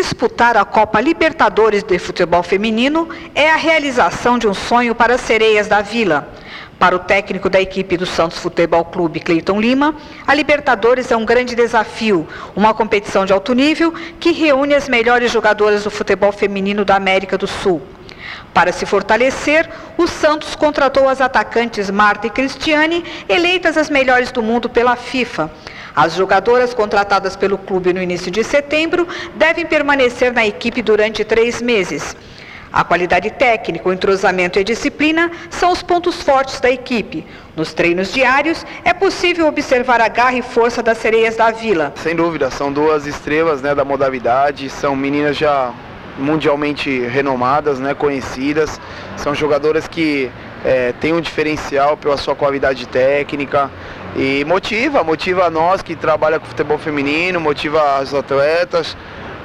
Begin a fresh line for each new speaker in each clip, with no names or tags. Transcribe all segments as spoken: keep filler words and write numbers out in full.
Disputar a Copa Libertadores de Futebol Feminino é a realização de um sonho para as sereias da Vila. Para o técnico da equipe do Santos Futebol Clube, Cleiton Lima, a Libertadores é um grande desafio, uma competição de alto nível que reúne as melhores jogadoras do futebol feminino da América do Sul. Para se fortalecer, o Santos contratou as atacantes Marta e Cristiane, eleitas as melhores do mundo pela FIFA. As jogadoras contratadas pelo clube no início de setembro devem permanecer na equipe durante três meses. A qualidade técnica, o entrosamento e a disciplina são os pontos fortes da equipe. Nos treinos diários, é possível observar a garra e força das sereias da Vila.
Sem dúvida, são duas estrelas, né, da modalidade, são meninas já mundialmente renomadas, né, conhecidas, são jogadoras que é, têm um diferencial pela sua qualidade técnica e motiva, motiva a nós que trabalham com futebol feminino, motiva as atletas.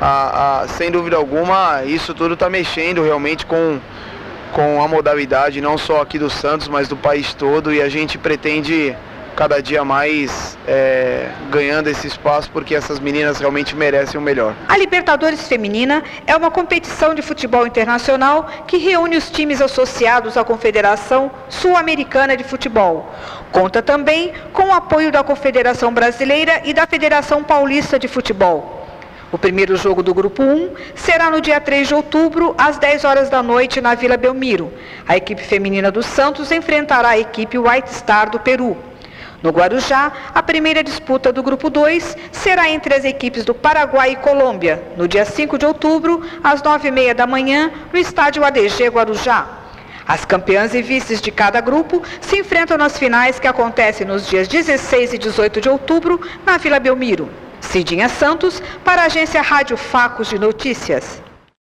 A, a, sem dúvida alguma, isso tudo está mexendo realmente com, com a modalidade, não só aqui do Santos, mas do país todo, e a gente pretende cada dia mais é, ganhando esse espaço, porque essas meninas realmente merecem o melhor.
A Libertadores Feminina é uma competição de futebol internacional que reúne os times associados à Confederação Sul-Americana de Futebol. Conta também com o apoio da Confederação Brasileira e da Federação Paulista de Futebol. O primeiro jogo do Grupo um será no dia três de outubro, às dez horas da noite, na Vila Belmiro. A equipe feminina do Santos enfrentará a equipe White Star do Peru. No Guarujá, a primeira disputa do Grupo dois será entre as equipes do Paraguai e Colômbia, no dia cinco de outubro, às nove e meia da manhã, no estádio A D G Guarujá. As campeãs e vices de cada grupo se enfrentam nas finais que acontecem nos dias dezesseis e dezoito de outubro, na Vila Belmiro. Cidinha Santos, para a agência Rádio Facos de Notícias.